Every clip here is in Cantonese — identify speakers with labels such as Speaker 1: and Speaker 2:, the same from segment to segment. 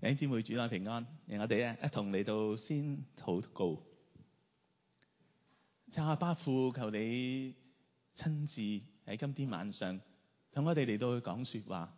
Speaker 1: 弟兄姊妹主內平安，讓我哋咧一同嚟到先禱告。阿爸父，求你親自喺今天晚上同我哋嚟到去講說話。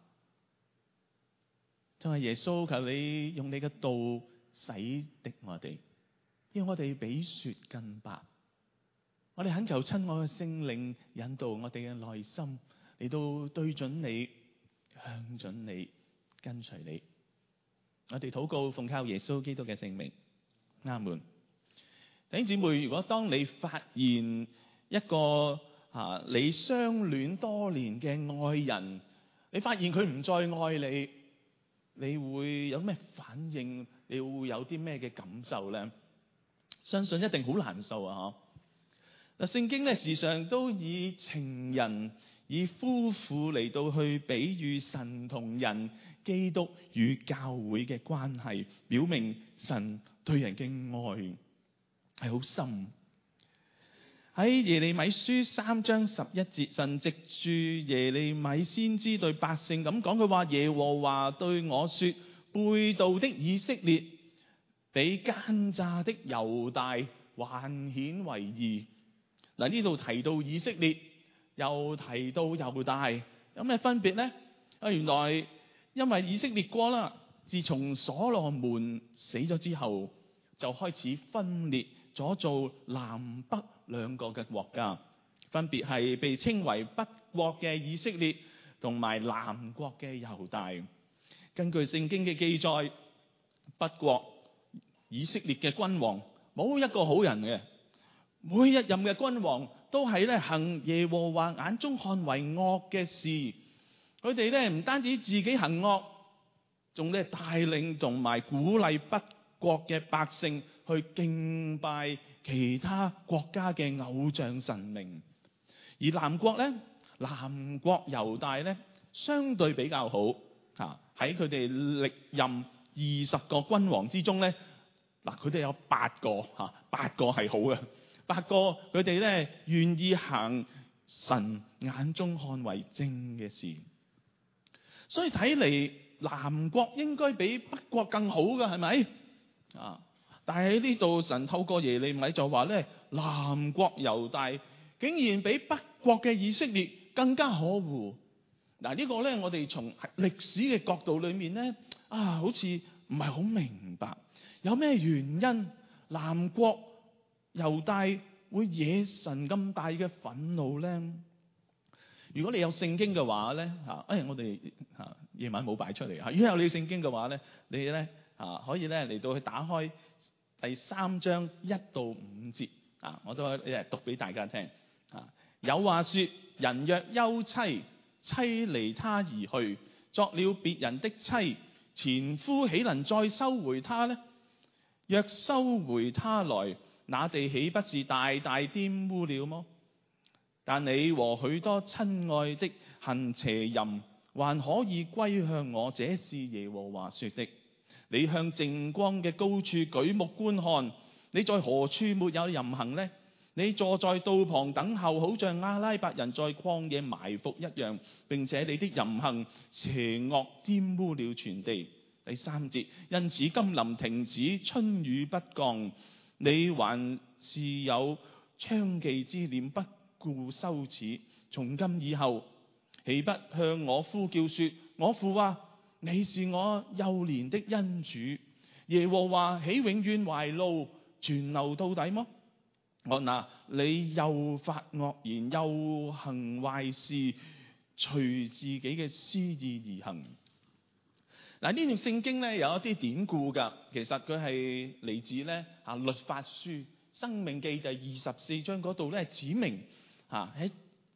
Speaker 1: 就係耶穌，求你用你嘅道洗滌我哋，要我哋比雪更白。我哋懇求親愛嘅聖靈引導我哋嘅內心嚟到對準你、向準你、跟隨你。我哋禱告奉靠耶穌基督嘅聖名，阿門。弟兄姊妹，如果當你發現一個你相戀多年嘅愛人，你發現佢唔再愛你，你會有咩反應？你會有啲咩嘅感受咧？相信一定好難受啊！嗱，聖經咧時常都以情人、以夫婦嚟到去比喻神同人、基督與教會嘅關係，表明神對人嘅愛係好深。喺耶利米書3章11節，神藉住耶利米先知對百姓咁講，佢話耶和華對我說：背道的以色列比奸詐的猶大還顯為義。嗱，呢度提到以色列，又提到猶大，有咩分別呢？原來因為以色列國啦，自從所羅門死咗之後，就開始分裂咗做南北兩個嘅國家，分別係被稱為北國嘅以色列同埋南國嘅猶大。根據聖經嘅記載，北國以色列嘅君王冇一個好人嘅，每一任嘅君王都係咧行耶和華眼中看為惡嘅事。佢哋咧唔單止自己行惡，仲咧帶領同埋鼓勵北國嘅百姓去敬拜其他國家嘅偶像神明。而南國咧，南國猶大咧相對比較好，喺佢哋歷任20個君王之中咧，嗱，佢哋有8個係好嘅，8個佢哋咧願意行神眼中看為正嘅事。所以睇嚟南國應該比北國更好㗎，係咪？但係喺呢度神透過耶利米就話咧，南國猶大竟然比北國嘅以色列更加可惡。嗱，呢個咧我哋從歷史嘅角度裏面咧，好似唔係好明白有咩原因南國猶大會惹神咁大嘅憤怒咧？如果你有聖經嘅話咧，我哋夜晚冇擺出嚟。如果有你聖經嘅話咧，你咧可以咧嚟到去打開第3章1到5節，我都讀俾大家聽。有話說，人若休妻，妻離他而去，作了別人的妻，前夫豈能再收回她呢？若收回她來，那地豈不是大大玷污了麼？但你和許多親愛的行邪淫，還可以歸向我，這是耶和華說的。你向淨光嘅高處舉目觀看，你在何處沒有淫行呢？你坐在道旁等候，好像阿拉伯人在曠野埋伏一樣，並且你的淫行邪惡玷污了全地。第3節，因此甘霖停止，春雨不降，你還是有娼妓之念，不顧羞恥。從今以後，豈不向我呼叫說：我父啊，你是我幼年的恩主，耶和華豈永遠懷怒，存留到底麼？嗱，你又發惡言，又行壞事，隨自己嘅私意而行。嗱，呢段聖經咧有一啲典故㗎，其實佢係嚟自咧律法書申命記第24章嗰度咧指明喺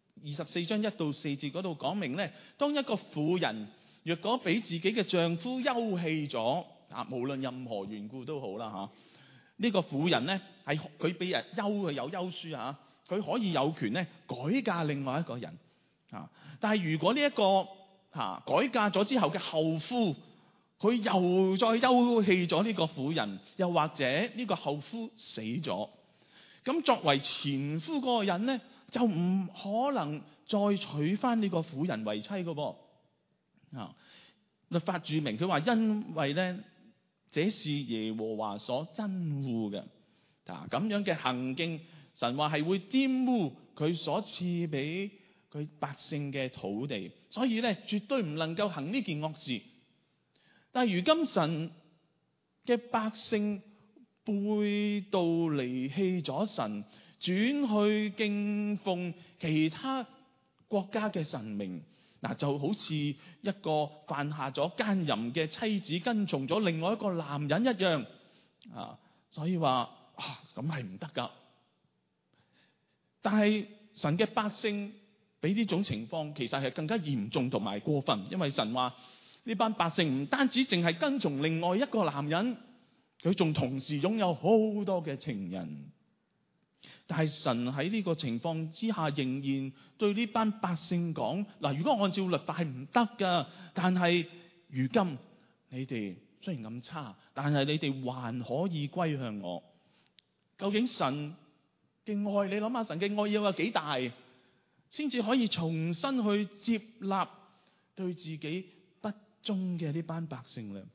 Speaker 1: 24章1到4節嗰度講明咧，當一個婦人若果俾自己嘅丈夫休棄咗，無論任何緣故都好啦，呢個婦人咧係佢俾人休嘅有休書，佢可以有權咧改嫁另外一個人，但係如果呢一個改嫁咗之後嘅後夫，佢又再休棄咗呢個婦人，又或者呢個後夫死咗，咁作為前夫嗰個人咧就唔可能再娶翻呢個婦人為妻㗎噃。律法註明佢話，因為咧這是耶和華所憎惡嘅。咁樣嘅行徑，神話係會玷污佢所賜俾佢百姓嘅土地，所以咧絕對唔能夠行呢件惡事。但係如今神嘅百姓背道離棄咗神，轉去敬奉其他國家嘅神明，就好似一個犯下咗奸淫嘅妻子跟從咗另外一個男人一樣所以話咁係唔得噶。但係神嘅百姓俾呢種情況其實係更加嚴重同埋過分，因為神話呢班百姓唔單止淨係跟從另外一個男人，佢仲同時擁有好多嘅情人。但係神喺呢個情況之下，仍然對呢班百姓講：如果按照律法係唔得噶，但係如今你哋雖然咁差，但係你哋還可以歸向我。究竟神嘅愛，你諗下神嘅愛要有幾大，先至可以重新去接納對自己不忠嘅呢班百姓呢？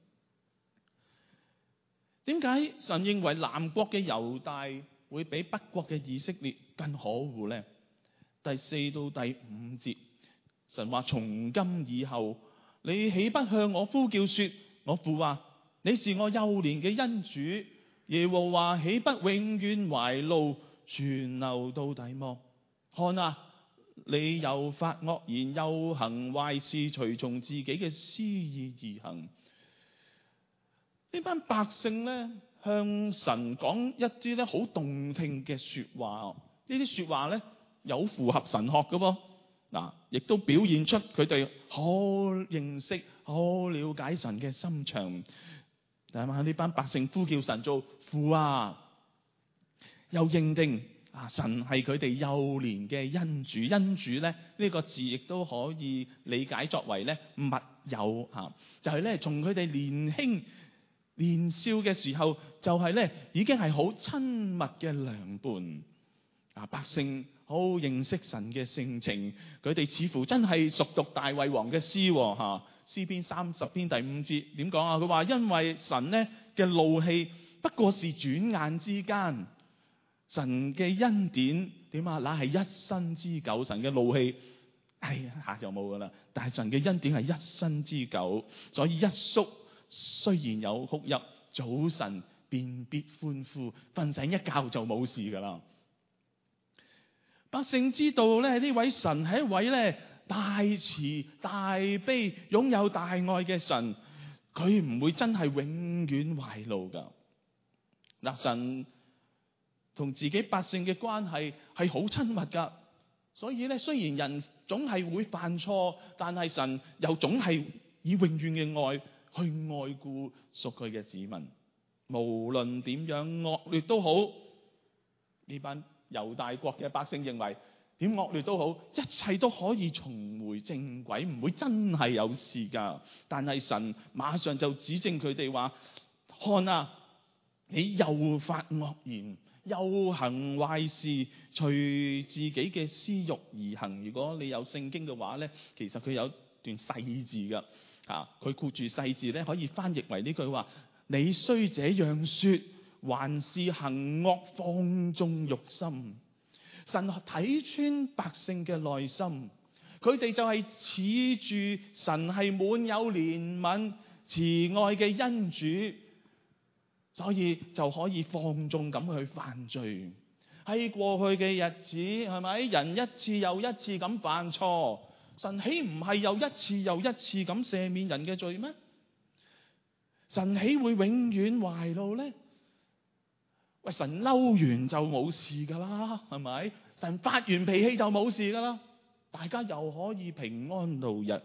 Speaker 1: 點解神認為南國嘅猶大會比北國嘅以色列更可惡呢？第4到第5節，神話：從今以後，你豈不向我呼叫說：我父啊，你是我幼年嘅恩主，耶和華豈不永遠懷怒，存留到底麼？看啊，你又發惡言，又行壞事，隨從自己嘅私意而行。呢班百姓咧，向神講一啲咧好動聽嘅說話，呢啲說話咧有符合神學嘅噃，亦都表現出佢哋好認識、好了解神嘅心腸。但係呢班百姓呼叫神做父啊，又認定神係佢哋幼年嘅恩主。恩主咧呢個字亦都可以理解作為咧密友就係咧從佢哋年少嘅時候就係咧已經係好親密嘅良伴。百姓好認識神嘅性情，佢哋似乎真係熟讀大衛王嘅詩詩篇30篇第5節點講佢話：因為神呢嘅怒氣不過是轉眼之間，神嘅恩典點那係一生之久。神嘅怒氣下就冇噶啦，但係神嘅恩典係一生之久，所以一宿雖然有哭泣，早晨便必歡呼，瞓醒一覺就冇事噶啦。百姓知道咧呢位神係一位咧大慈大悲、擁有大愛嘅神，佢唔會真係永遠懷怒噶。神同自己百姓嘅關係係好親密噶，所以咧雖然人總係會犯錯，但係神又總係以永遠嘅愛去愛顧屬佢嘅子民，無論點樣惡劣都好。呢班猶大國嘅百姓認為點惡劣都好，一切都可以重回正軌，唔會真係有事噶。但係神馬上就指正佢哋話：看啊，你又發惡言，又行壞事，隨自己嘅私欲而行。如果你有聖經嘅話咧，其實佢有段細字噶佢括住細字咧，可以翻譯為呢句話：你雖這樣說，還是行惡，放縱慾心。神睇穿百姓嘅內心，佢哋就係恃住神係滿有憐憫慈愛嘅恩主，所以就可以放縱咁去犯罪。喺過去嘅日子，係咪人一次又一次咁犯錯，神豈唔係又一次又一次咁赦免人嘅罪咩？神豈會永遠懷怒呢？神嬲完就冇事噶啦，係咪？神發完脾氣就冇事噶啦，大家又可以平安度日。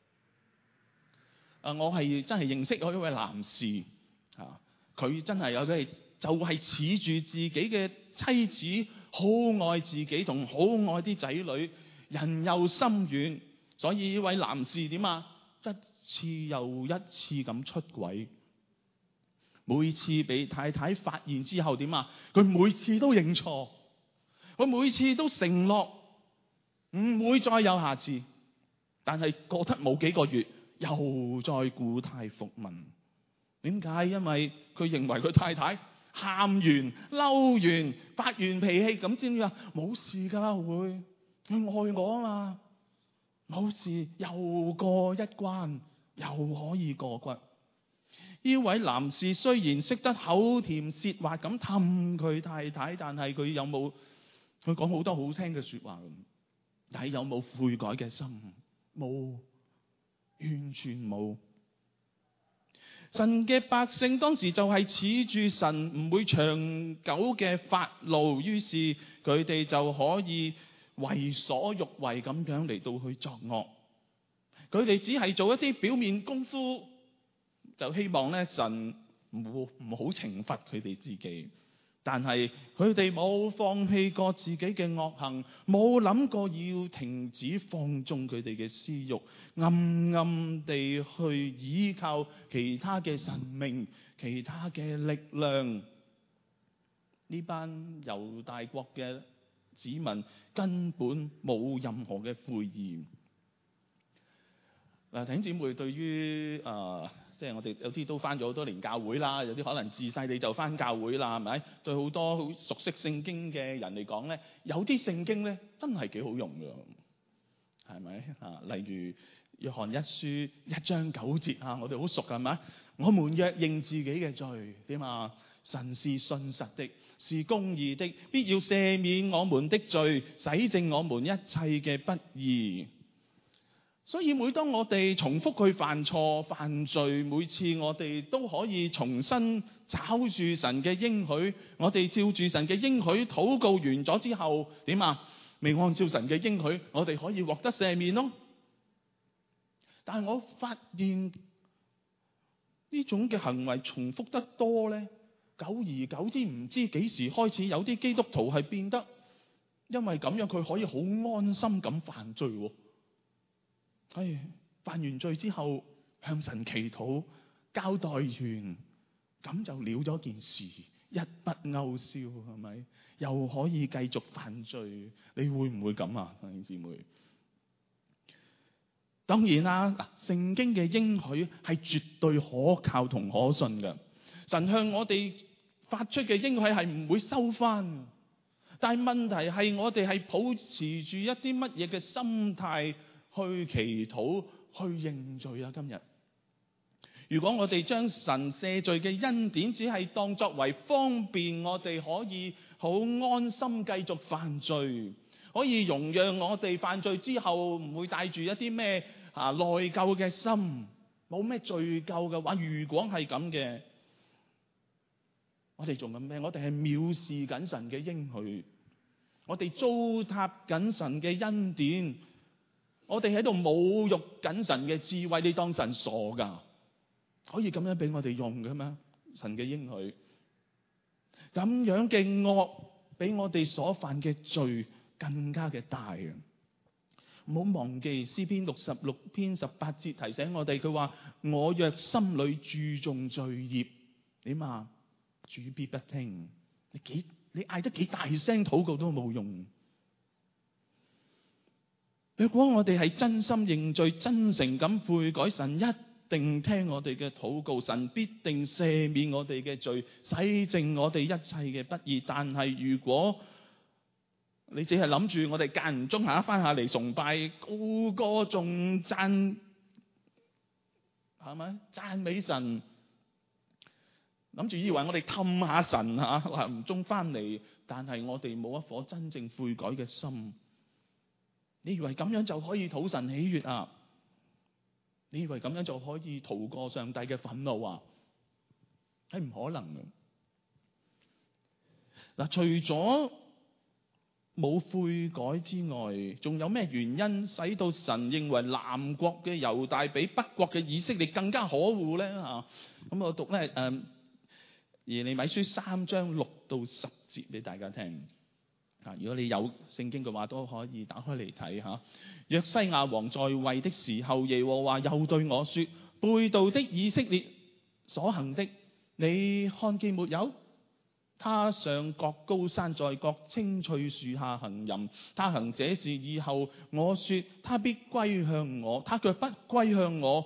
Speaker 1: 我係真係認識咗一位男士，佢真係有佢就係恃住自己嘅妻子，好愛自己同好愛啲仔女，人又心軟，所以呢位男士點一次又一次咁出軌。每次俾太太發現之後點佢每次都認錯，佢每次都承諾唔會再有下次，但係過得冇幾個月又再故態復萌。 點解？因為佢認為佢太太喊完、嬲完、發完脾氣，咁知唔知啊？冇事噶啦，會佢愛我啊嘛，冇事，又過一關，又可以過骨。呢位男士雖然識得口甜舌滑咁氹佢太太，但係佢有冇？佢講好多好聽嘅說話，但係有冇悔改嘅心？冇，完全冇。神嘅百姓當時就係恃住神唔會長久嘅發怒，於是佢哋就可以為所欲為咁樣嚟到去作惡。佢哋只係做一啲表面功夫，就希望咧神唔好懲罰佢哋自己。但係佢哋冇放棄過自己嘅惡行，冇諗過要停止放縱佢哋嘅私欲，暗暗地去依靠其他嘅神明、其他嘅力量。呢班猶大國嘅子民根本冇任何嘅悔意。弟兄姊妹，對於即係我哋有啲都返咗好多年教會啦，有啲可能自細你就返教會啦，係咪？對好多好熟悉聖經嘅人嚟講咧，有啲聖經咧真係幾好用㗎，係咪啊？例如約翰一書1章9節啊，我哋好熟㗎，係咪？我們若認自己嘅罪，點啊？神是信實的，是公義的，必要赦免我們的罪，洗淨我們一切嘅不義。所以每當我哋重複去犯錯犯罪，每次我哋都可以重新找住神嘅應許，我哋照住神嘅應許禱告完咗之後，點啊？未按照神嘅應許，我哋可以獲得赦免咯。但係我發現呢種嘅行為重複得多咧，久而久之唔知幾時開始有啲基督徒係變得，因為咁樣佢可以好安心咁犯罪。犯完罪之後向神祈禱交代完，咁就了咗件事，一筆勾銷，係咪？又可以繼續犯罪，你會唔會咁啊，弟兄姊妹？當然啦，聖經嘅應許係絕對可靠同可信嘅，神向我哋發出嘅應許係唔會收翻。但係問題係我哋係保持住一啲乜嘢嘅心態去祈禱、去認罪啊！今日如果我哋將神赦罪嘅恩典只係當作為方便我哋可以好安心繼續犯罪，可以容讓我哋犯罪之後唔會帶住一啲咩內疚嘅心，冇咩罪疚嘅話，如果係咁嘅，我哋做緊咩？我哋係藐視緊神嘅應許，我哋糟蹋緊神嘅恩典，我哋喺度侮辱緊神嘅智慧。你當神傻噶？可以咁樣俾我哋用嘅咩？神嘅應許咁樣嘅惡，比我哋所犯嘅罪更加嘅大啊！唔好忘記詩篇66篇18節提醒我哋，佢話我若心裏注重罪孽，點啊？主必不聽。你嗌得幾大聲禱告都冇用。如果我哋係真心認罪、真誠咁悔改，神一定聽我哋嘅禱告，神必定赦免我哋嘅罪，洗淨我哋一切嘅不義。但係如果你只係諗住我哋間唔中翻下嚟崇拜，高歌頌讚，係咪讚美神？諗住以為我哋氹下神嚇，唔中翻嚟，但係我哋冇一顆真正悔改嘅心。你以為咁樣就可以討神喜悅啊？你以為咁樣就可以逃過上帝嘅憤怒啊？係唔可能嘅。嗱，除咗冇悔改之外，仲有咩原因使到神認為南國嘅猶大比北國嘅以色列更加可惡咧？咁我讀咧耶利米書3章6到10節俾大家聽。如果你有聖經嘅話，都可以打開嚟睇下。約西亞王在位的時候，耶和華又對我說：背道的以色列所行的，你看見沒有？他上各高山，在各青翠樹下行淫。他行這事以後，我說他必歸向我，他卻不歸向我。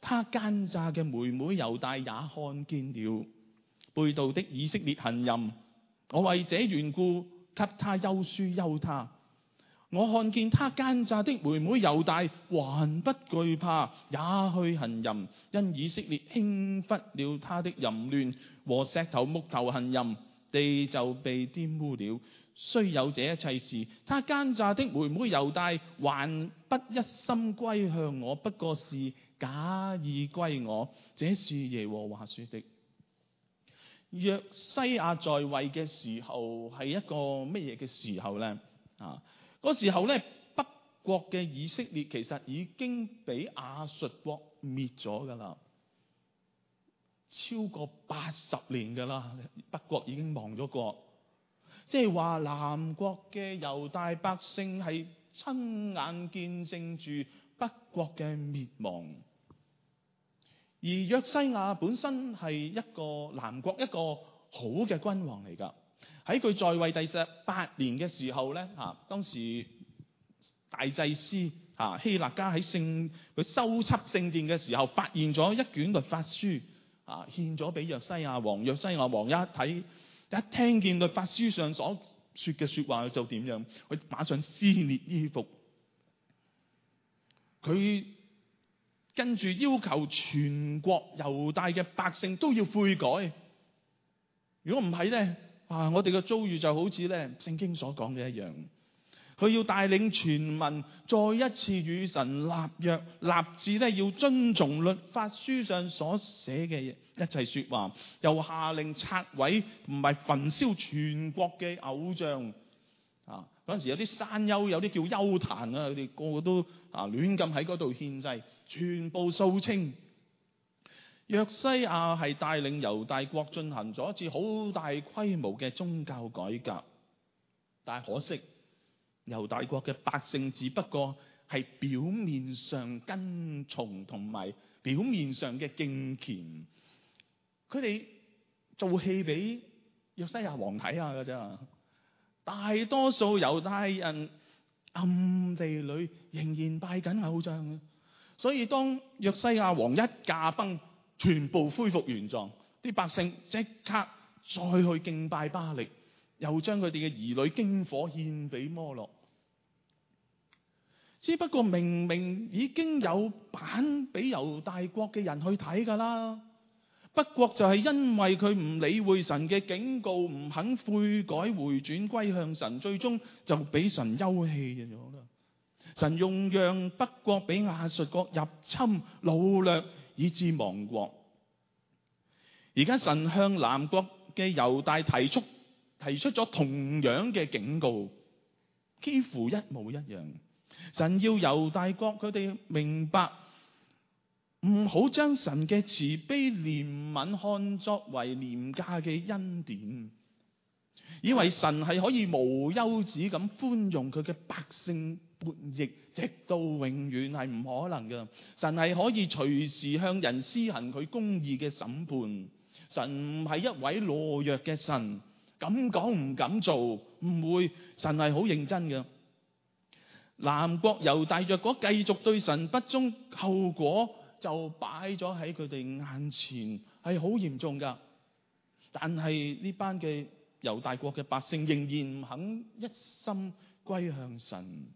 Speaker 1: 他奸詐嘅妹妹猶大也看見了背道的以色列行淫。我為這緣故給他休書休他。我看見他奸詐的妹妹猶大還不懼怕，也去行淫，因以色列輕忽了他的淫亂，和石頭木頭行淫，地就被玷污了。雖有這一切事，他奸詐的妹妹猶大還不一心歸向我，不過是假意歸我。這是耶和華說的。約西亞在位嘅時候係一個乜嘢嘅時候呢？嗰時候咧，北國嘅以色列其實已經俾亞述國滅咗噶啦，超過80年噶啦，北國已經亡咗國。即係話南國嘅猶大百姓係親眼見證住北國嘅滅亡。而約西亞本身係一個南國一個好嘅君王嚟噶。喺佢在位第18年嘅時候咧，當時大祭司希勒家喺佢修葺聖殿嘅時候，發現咗一卷律法書，獻咗俾約西亞王。約西亞王一聽見律法書上所說嘅說話，就點樣？佢馬上撕裂衣服，佢跟住要求全國猶大嘅百姓都要悔改。如果唔係咧，我哋嘅遭遇就好似咧聖經所講嘅一樣。佢要帶領全民再一次與神立約，立志咧要遵從律法書上所寫嘅一切說話，又下令拆毀唔係焚燒全國嘅偶像。嗰陣時有啲山丘，有啲叫丘壇啊，佢哋個個都亂咁喺嗰度獻祭，全部掃清。約西亞係帶領猶大國進行咗一次好大規模嘅宗教改革，但係可惜猶大國嘅百姓只不過係表面上跟從同埋表面上嘅敬虔，佢哋做戲俾約西亞王睇下㗎啫。大多數猶大人暗地裏仍然拜緊偶像嘅，所以當約西亞王一駕崩，全部恢復原狀，啲百姓即刻再去敬拜巴力，又將佢哋嘅兒女經火獻俾摩洛。只不過明明已經有版俾猶大國嘅人去睇㗎啦，不過就係因為佢唔理會神嘅警告，唔肯悔改回轉歸向神，最終就俾神休棄咗啦。神用讓北國俾亞述國入侵擄掠，以致亡國。而家神向南國嘅猶大提出咗同樣嘅警告，幾乎一模一樣。神要猶大國佢哋明白，唔好將神嘅慈悲憐憫看作為廉價嘅恩典，以為神係可以無休止咁寬容佢嘅百姓叛逆，直到永遠，係唔可能嘅。神係可以隨時向人施行佢公義嘅審判。神唔係一位懦弱嘅神，敢講唔敢做，唔會。神係好認真嘅。南國猶大若果繼續對神不忠，後果就擺咗喺佢哋眼前，係好嚴重噶。但係呢班嘅猶大國嘅百姓仍然唔肯一心歸向神。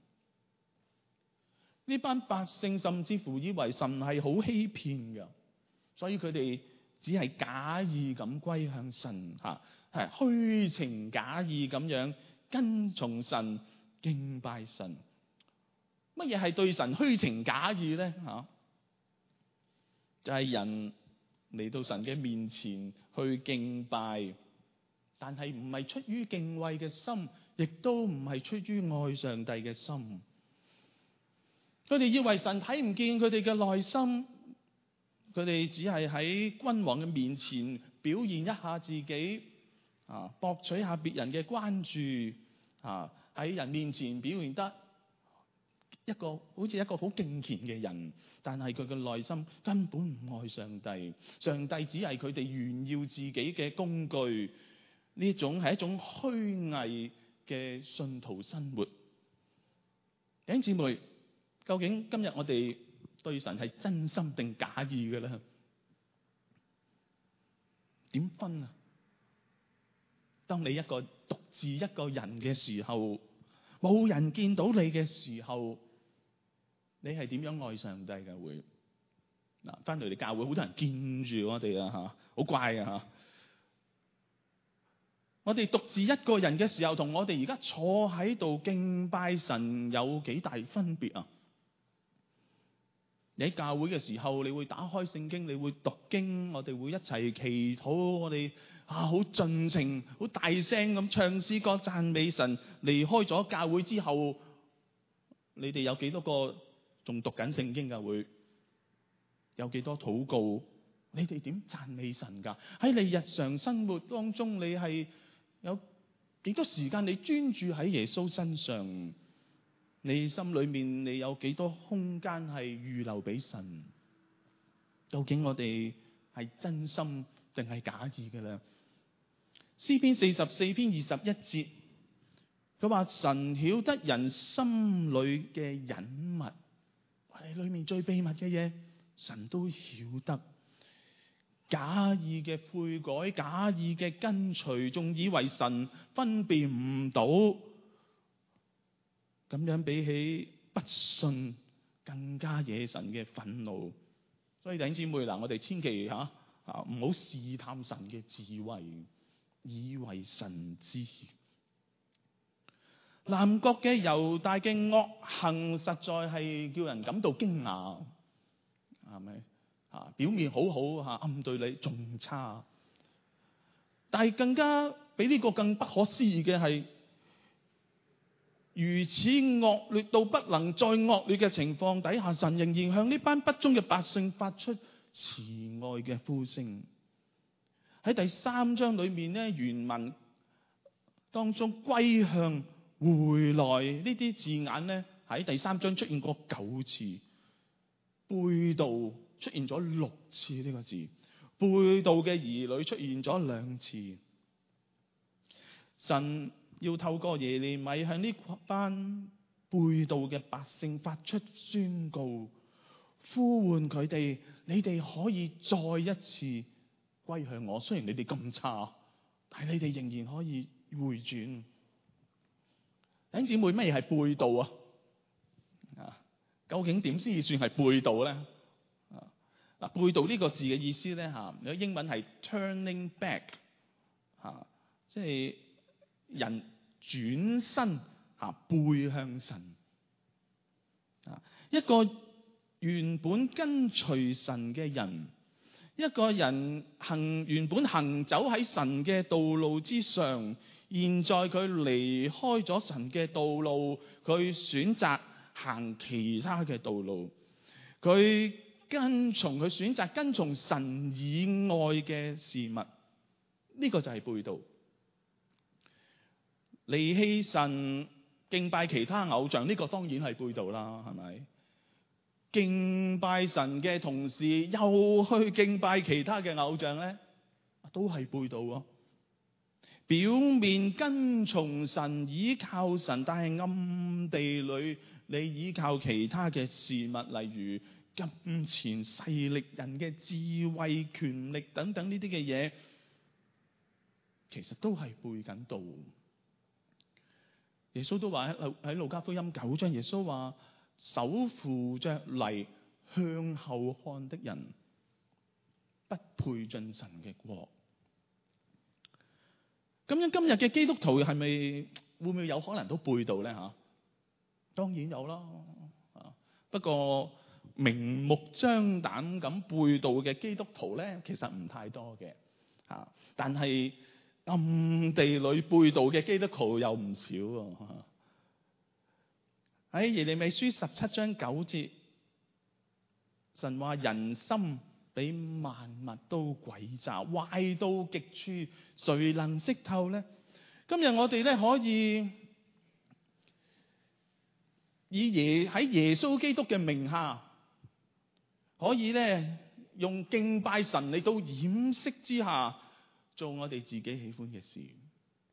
Speaker 1: 呢班百姓甚至乎以為神係好欺騙噶，所以佢哋只係假意咁歸向神，係虛情假意咁樣跟從神，敬拜神。乜嘢係對神虛情假意咧？就係人嚟到神嘅面前去敬拜，但係唔係出於敬畏嘅心，亦都唔係出於愛上帝嘅心。佢哋以為神睇唔見佢哋嘅內心，佢哋只係喺君王嘅面前表現一下自己，博取下別人嘅關注，喺人面前表現得好似一個好敬虔嘅人，但係佢嘅內心根本唔愛上帝。上帝只係佢哋炫耀自己嘅工具，呢種係一種虛偽嘅信徒生活。弟兄姊妹，究竟今日我哋對神係真心定假意嘅咧？點分啊？當你獨自一個人嘅時候，冇人見到你嘅時候，你係點樣愛上帝嘅？會嗱，翻到嚟教會，好多人見住我哋啊，吓，好乖啊吓。我哋獨自一個人嘅時候，同我哋而家坐喺度敬拜神有幾大分別啊？你喺教會嘅時候，你會打開聖經，你會讀經，我哋會一齊祈禱，我哋好盡情、好大聲咁唱詩歌讚美神。離開咗教會之後，你哋有幾多個仲讀緊聖經㗎？會有幾多禱告？你哋點讚美神㗎？喺你日常生活當中，你係有幾多時間你專注喺耶穌身上？你心裏面你有幾多空間係預留俾神？究竟我哋係真心定係假意嘅咧？詩篇44篇21節，佢話神曉得人心裏嘅隱密，我哋裏面最秘密嘅嘢，神都曉得。假意嘅悔改，假意嘅跟隨，仲以為神分辨唔到。咁樣比起不信更加惹神嘅憤怒，所以弟兄姊妹嗱，我哋千祈唔好試探神嘅智慧，以為神知。南國嘅猶大嘅惡行實在係叫人感到驚訝，係咪？表面好好暗對你仲差，但係更加比呢個更不可思議嘅係，如此惡劣到不能再惡劣嘅情況底下，神仍然向呢班不忠嘅百姓發出慈愛嘅呼聲。喺第3章裏面咧，原文當中歸向、回來呢啲字眼咧，喺第3章出現過9次，背道出現咗6次呢個字，背道嘅兒女出現咗2次。神要透過耶利米向呢班背道嘅百姓發出宣告，呼喚佢哋：你哋可以再一次歸向我。雖然你哋咁差，但係你哋仍然可以回轉。弟兄姊妹，乜嘢係背道啊？究竟點先至算係背道咧？背道呢個字嘅意思咧，有英文係 turning back， 即係人轉身背向神。一個原本跟隨神嘅人，一個人原本行走喺神嘅道路之上，現在佢離開咗神嘅道路，佢選擇行其他嘅道路，佢選擇跟從神以外嘅事物，呢個就係背道。離棄神，敬拜其他偶像，呢個當然係背道啦，係咪？敬拜神嘅同時又去敬拜其他嘅偶像咧，都係背道喎。表面跟從神，依靠神，但係暗地裏你依靠其他嘅事物，例如金錢、勢力、人嘅智慧、權力等等呢啲嘅嘢，其實都係背緊道。耶穌都話喺路加福音9章，耶穌話：手扶着犁向後看的人，不配進神嘅國。咁樣今日嘅基督徒係咪會唔會有可能都背道咧？當然有啦。不過明目張膽咁背道嘅基督徒咧，其實唔太多嘅。但係暗地裏背道嘅基督徒有唔少。喺耶利米書17章9節，神話人心比萬物都詭詐，壞到極處，誰能識透呢？今日我哋咧可以喺耶穌基督嘅名下，可以咧用敬拜神嚟到掩飾之下，做我哋自己喜歡嘅事，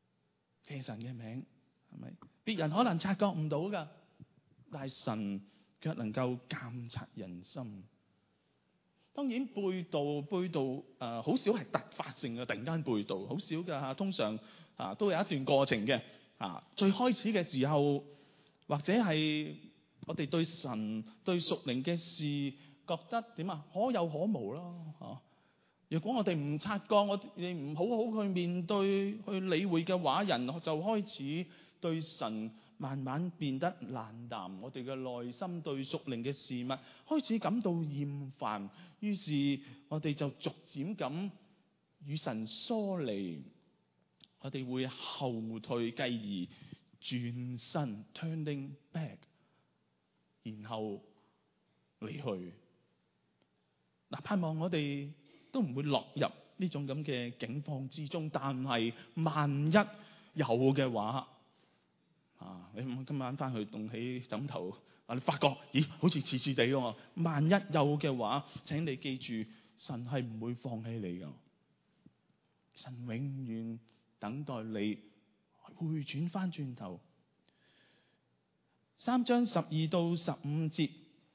Speaker 1: 借神嘅名，係咪？別人可能察覺唔到噶，但係神卻能夠監察人心。當然背道好少係突發性嘅，突然間背道好少㗎嚇，通常都有一段過程嘅。最開始嘅時候，或者係我哋對神對屬靈嘅事覺得點可有可無咯。如果我哋唔察覺，我哋唔好好去面對去理會嘅話，人就開始對神慢慢變得冷淡，我哋嘅內心對屬靈嘅事物開始感到厭煩，於是我哋就逐漸咁與神疏離，我哋會後退，繼而轉身 turning back， 然後離去。盼望我哋都唔會落入呢種咁嘅境況之中，但係萬一有嘅話，你今晚翻去動起枕頭，你發覺好似似地喎。萬一有嘅話，請你記住，神係唔會放棄你㗎。神永遠等待你回轉翻轉頭。3章12到15節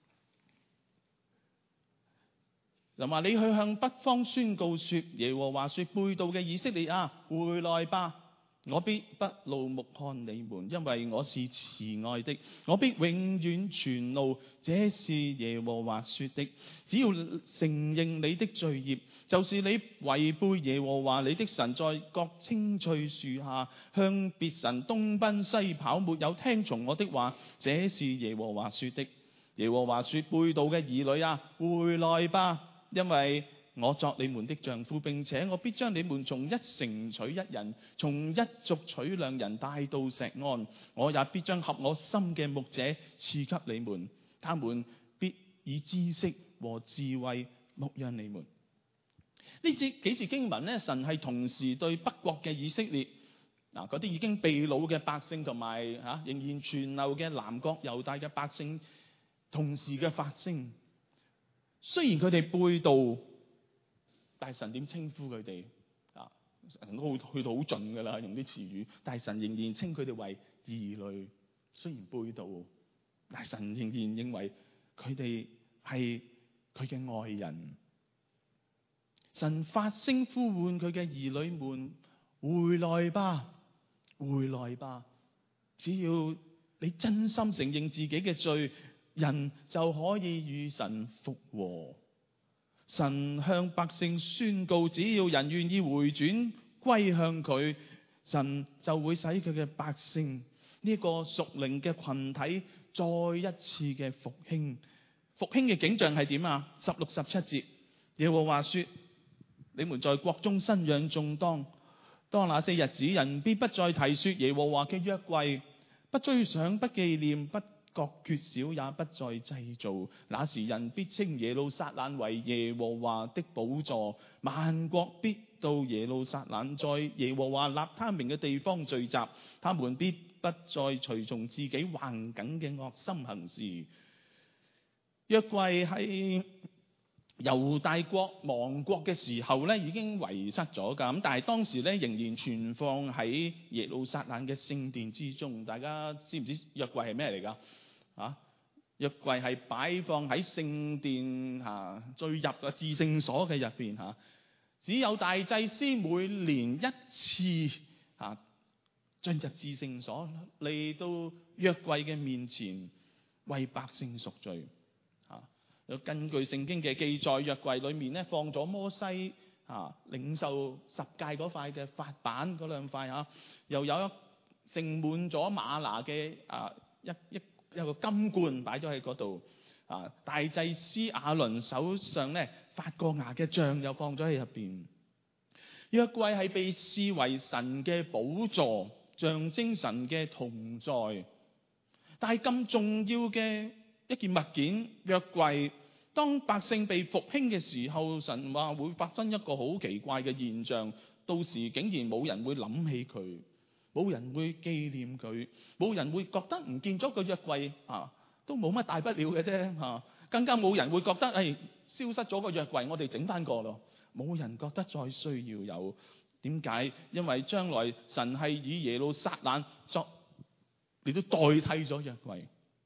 Speaker 1: 就話：你去向北方宣告說，耶和華說，背道嘅以色列啊，回來吧！我必不怒目看你們，因為我是慈愛的，我必永遠存怒。這是耶和華說的。只要承認你的罪孽，就是你違背耶和華你的神，在各青翠樹下向別神東奔西跑，沒有聽從我的話，這是耶和華說的。耶和華說，背道嘅兒女啊，回來吧！因為我作你們的丈夫，並且我必將你們從一城取一人，從一族取兩人，帶到錫安。我也必將合我心嘅牧者賜給你們，他們必以知識和智慧牧養你們。呢幾節經文呢，神係同時對北國嘅以色列嗰啲已經被擄嘅百姓，同埋仍然存留嘅南國猶大嘅百姓同時嘅發聲。雖然佢哋背道，但係神點稱呼佢哋？神都去到好盡㗎啦，用啲詞語，但係神仍然稱佢哋為兒女。雖然背道，但係神仍然認為佢哋係佢嘅愛人。神發聲呼喚佢嘅兒女們，回來吧，回來吧！只要你真心承認自己嘅罪，人就可以與神復和。神向百姓宣告，只要人願意回轉歸向佢，神就會使佢嘅百姓呢個屬靈嘅群體再一次嘅復興。復興嘅景象係點？16、17節，耶和華說：你們在國中生養眾多，當那些日子，人必不再提說耶和華嘅約櫃，不追想，不紀念，不覺缺少，也不再製造。那時人必稱耶路撒冷為耶和華的寶座，萬國必到耶路撒冷，在耶和華立他名嘅地方聚集。他們必不再隨從自己橫梗嘅惡心行事。約櫃係猶大國亡國嘅時候咧，已經遺失咗㗎。咁但係當時咧，仍然存放喺耶路撒冷嘅聖殿之中。大家知唔知約櫃係咩嚟㗎？約櫃係擺放喺聖殿最入嘅至聖所嘅入邊。只有大祭司每年一次進入至聖所，嚟到約櫃嘅面前為百姓贖罪。根據聖經嘅記載，約櫃裏面咧放咗摩西領受十誡嗰塊嘅法版嗰兩塊，又有盛滿咗嗎哪嘅一個金罐擺咗喺嗰度。大祭司亞倫手上咧發過芽嘅杖又放咗喺入邊。約櫃係被視為神嘅寶座，象徵神嘅同在。但係咁重要嘅一件物件，約櫃，當百姓被復興嘅時候，神話會發生一個好奇怪嘅現象，到時竟然冇人會諗起佢，冇人會紀念佢，冇人會覺得唔見咗個約櫃都冇乜大不了嘅啫，更加冇人會覺得消失咗個約櫃，我哋整翻個咯，冇人覺得再需要有。點解？因為將來神係以耶路撒冷嚟到代替咗約櫃。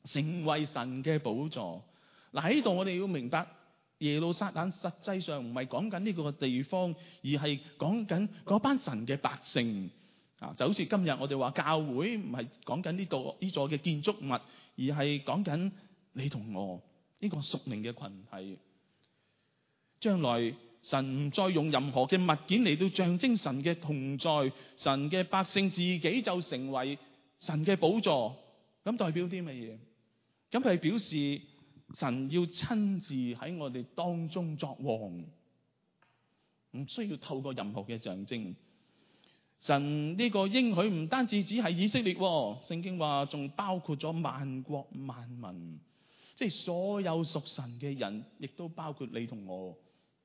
Speaker 1: 成為神嘅寶座。嗱，喺度我哋要明白，耶路撒冷實際上唔係講緊呢個地方，而係講緊嗰班神嘅百姓。就好似今日我哋話教會唔係講緊呢座嘅建築物，而係講緊你同我呢個屬靈嘅群體。將來神唔再用任何嘅物件嚟到象徵神嘅同在，神嘅百姓自己就成為神嘅寶座。咁代表啲乜嘢？咁係表示神要親自喺我哋當中作王，唔需要透過任何嘅象徵。神呢個應許唔單止只係以色列，聖經話仲包括咗萬國萬民，即係所有屬神嘅人，亦都包括你同我。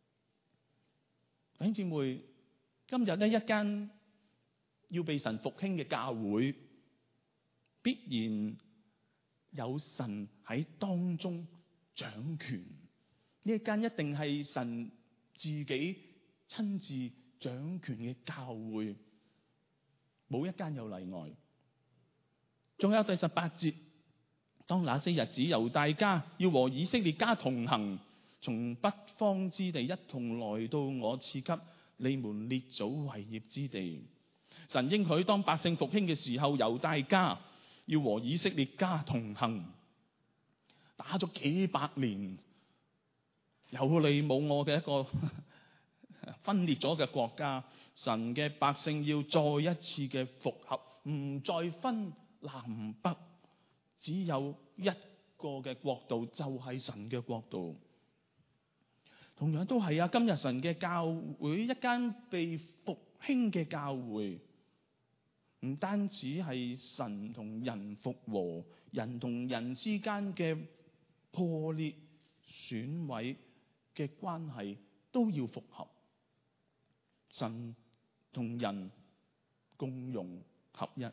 Speaker 1: 弟兄姊妹，今日呢一間要被神復興嘅教會，必然有神喺當中掌權。呢一間一定係神自己親自掌權嘅教會，冇一間有例外。仲有第18節，當那些日子，猶大家要和以色列家同行，從北方之地一同來到我賜給你們列祖為業之地。神應許當百姓復興嘅時候，猶大家要和以色列家同行。打咗幾百年有你冇我嘅一個分裂咗嘅國家，神嘅百姓要再一次嘅復合，唔再分南北，只有一個嘅國度，就係神嘅國度。同樣都係今日神嘅教會，一間被復興嘅教會，唔單止係神同人復和，人同人之間嘅破裂損毀嘅關係都要復合，神同人共融合一。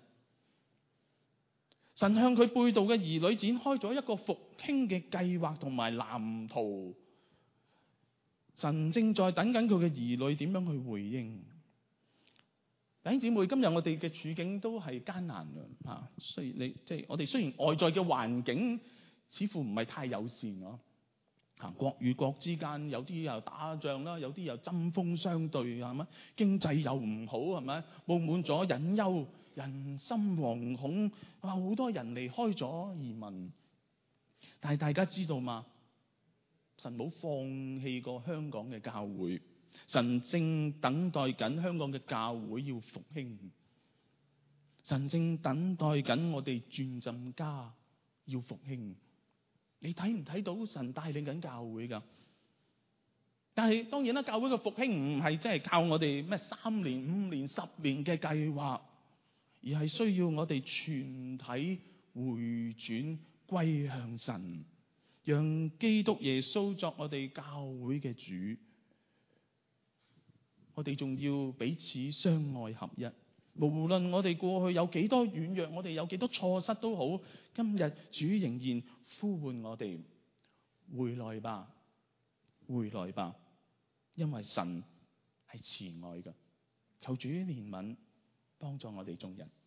Speaker 1: 神向佢背道嘅兒女展開咗一個復興嘅計劃同埋藍圖。神正在等緊佢嘅兒女點樣去回應。弟兄姊妹，今日我哋嘅處境都係艱難嘅嚇。雖然我哋雖然外在嘅環境似乎唔係太友善咯，國與國之間有啲又打仗啦，有啲又針鋒相對，係咪？經濟又唔好，係咪？佈滿咗隱憂，人心惶恐，好多人離開咗移民。但係大家知道嗎？神冇放棄過香港嘅教會，神正等待緊香港嘅教會要復興，神正等待緊我哋轉浸家要復興。你睇唔睇到神帶領緊教會㗎？但係當然啦，教會嘅復興唔係真係靠我哋咩3年、5年、10年嘅計劃，而係需要我哋全體回轉歸向神，讓基督耶穌作我哋教會嘅主。我哋仲要彼此相愛合一。無論我哋過去有幾多軟弱，我哋有幾多錯失都好，今日主仍然呼喚我哋回來吧，回來吧，因為神係慈愛嘅。求主憐憫幫助我哋眾人。